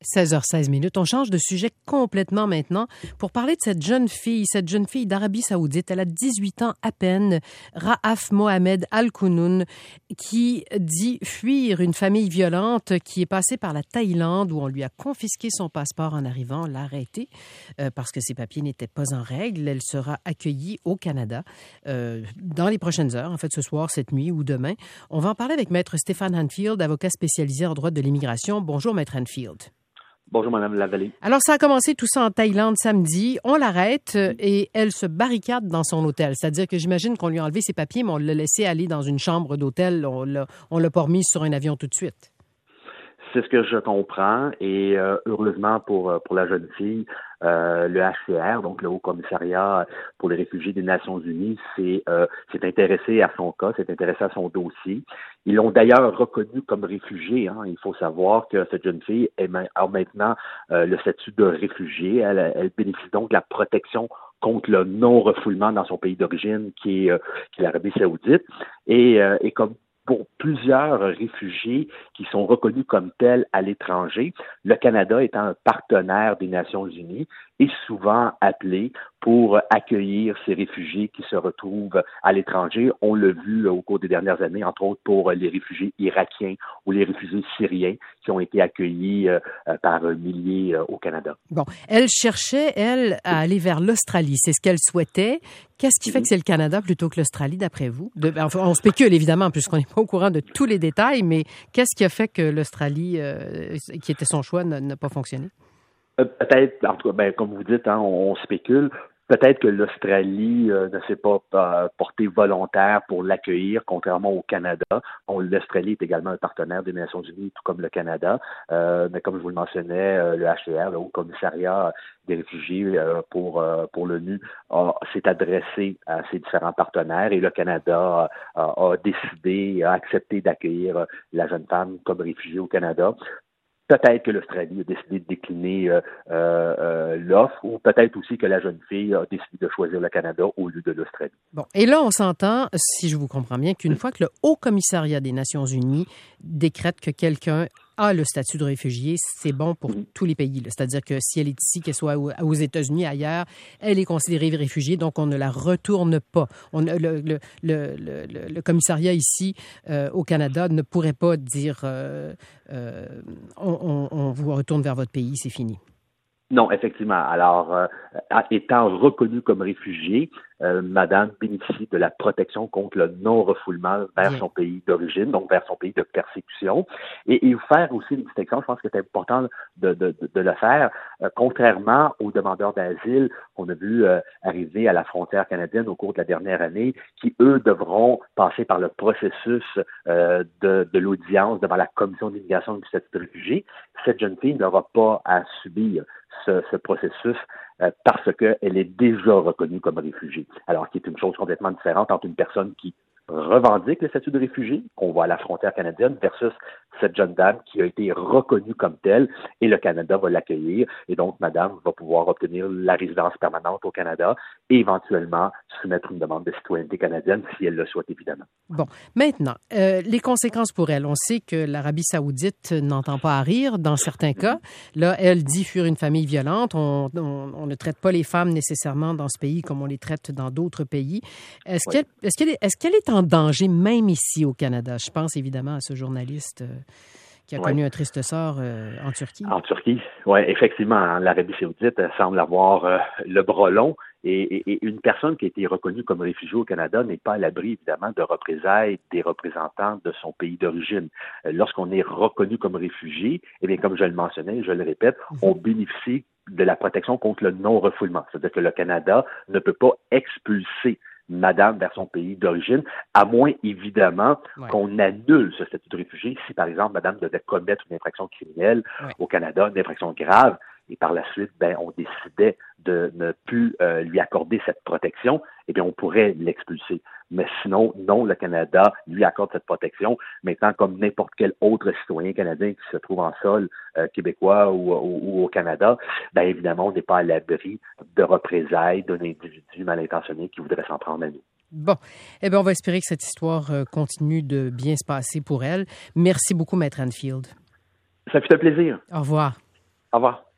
16h16. On change de sujet complètement maintenant pour parler de cette jeune fille d'Arabie Saoudite. Elle a 18 ans à peine, Raaf Mohamed Al-Kounoun, qui dit fuir une famille violente qui est passée par la Thaïlande où on lui a confisqué son passeport en arrivant, l'a arrêtée parce que ses papiers n'étaient pas en règle. Elle sera accueillie au Canada dans les prochaines heures, en fait ce soir, cette nuit ou demain. On va en parler avec Maître Stéphane Hanfield, avocat spécialisé en droit de l'immigration. Bonjour, Maître Hanfield. Bonjour, Mme Lavallée. Alors, ça a commencé tout ça en Thaïlande samedi. On l'arrête et elle se barricade dans son hôtel. C'est-à-dire que j'imagine qu'on lui a enlevé ses papiers, mais on l'a laissé aller dans une chambre d'hôtel. On l'a pas remis sur un avion tout de suite. C'est ce que je comprends et heureusement pour la jeune fille, le HCR, donc le Haut Commissariat pour les réfugiés des Nations Unies, s'est intéressé à son cas, s'est intéressé à son dossier. Ils l'ont d'ailleurs reconnue comme réfugiée. Il faut savoir que cette jeune fille a maintenant le statut de réfugiée. Elle bénéficie donc de la protection contre le non-refoulement dans son pays d'origine, qui est l'Arabie Saoudite. Et comme pour plusieurs réfugiés qui sont reconnus comme tels à l'étranger, le Canada étant un partenaire des Nations Unies est souvent appelé pour accueillir ces réfugiés qui se retrouvent à l'étranger. On l'a vu au cours des dernières années, entre autres pour les réfugiés irakiens ou les réfugiés syriens qui ont été accueillis par milliers au Canada. Bon, elle cherchait, à aller vers l'Australie. C'est ce qu'elle souhaitait. Qu'est-ce qui fait que c'est le Canada plutôt que l'Australie, d'après vous? Enfin, on spécule, évidemment, puisqu'on n'est pas au courant de tous les détails, mais qu'est-ce qui a fait que l'Australie, qui était son choix, n'a pas fonctionné? Peut-être, en tout cas, comme vous dites, on spécule. Peut-être que l'Australie ne s'est pas portée volontaire pour l'accueillir, contrairement au Canada. L'Australie est également un partenaire des Nations Unies, tout comme le Canada. Mais comme je vous le mentionnais, le HCR, le Haut Commissariat des réfugiés pour l'ONU, s'est adressé à ces différents partenaires et le Canada a décidé, a accepté d'accueillir la jeune femme comme réfugiée au Canada. Peut-être que l'Australie a décidé de décliner l'offre ou peut-être aussi que la jeune fille a décidé de choisir le Canada au lieu de l'Australie. Bon, et là, on s'entend, si je vous comprends bien, qu'une fois que le Haut Commissariat des Nations Unies décrète que quelqu'un a le statut de réfugié, c'est bon pour tous les pays. C'est-à-dire que si elle est ici, qu'elle soit aux États-Unis, ailleurs, elle est considérée réfugiée, donc on ne la retourne pas. Le commissariat ici, au Canada, ne pourrait pas dire on vous retourne vers votre pays, c'est fini. Non, effectivement. Alors, étant reconnue comme réfugiée, Madame bénéficie de la protection contre le non-refoulement vers son pays d'origine, donc vers son pays de persécution. Et faire aussi une distinction, je pense que c'est important de le faire, contrairement aux demandeurs d'asile qu'on a vu arriver à la frontière canadienne au cours de la dernière année, qui, eux, devront passer par le processus de l'audience devant la Commission d'immigration du statut de réfugié. Cette jeune fille n'aura pas à subir ce processus parce qu'elle est déjà reconnue comme réfugiée. Alors, qui est une chose complètement différente entre une personne qui revendique le statut de réfugié, qu'on voit à la frontière canadienne, versus cette jeune dame qui a été reconnue comme telle et le Canada va l'accueillir. Et donc, madame va pouvoir obtenir la résidence permanente au Canada et éventuellement soumettre une demande de citoyenneté canadienne si elle le souhaite, évidemment. Bon, maintenant, les conséquences pour elle. On sait que l'Arabie Saoudite n'entend pas à rire dans certains cas. Là, elle dit fuir une famille violente. On ne traite pas les femmes nécessairement dans ce pays comme on les traite dans d'autres pays. Est-ce qu'elle est en danger même ici au Canada? Je pense évidemment à ce journaliste qui a connu un triste sort en Turquie. En Turquie, oui, effectivement. L'Arabie Saoudite semble avoir le bras long. Et une personne qui a été reconnue comme réfugiée au Canada n'est pas à l'abri, évidemment, de représailles des représentants de son pays d'origine. Lorsqu'on est reconnu comme réfugié, eh bien, comme je le mentionnais, je le répète, on bénéficie de la protection contre le non-refoulement. C'est-à-dire que le Canada ne peut pas expulser madame vers son pays d'origine, à moins, évidemment, qu'on annule ce statut de réfugié si, par exemple, madame devait commettre une infraction criminelle au Canada, une infraction grave, et par la suite, on décidait de ne plus lui accorder cette protection, eh bien, on pourrait l'expulser. Mais sinon, non, le Canada lui accorde cette protection. Maintenant, comme n'importe quel autre citoyen canadien qui se trouve en sol québécois ou au Canada, évidemment, on n'est pas à l'abri de représailles d'un individu mal intentionné qui voudrait s'en prendre à nous. Bon, on va espérer que cette histoire continue de bien se passer pour elle. Merci beaucoup, Maître Hanfield. Ça fait un plaisir. Au revoir. Au revoir.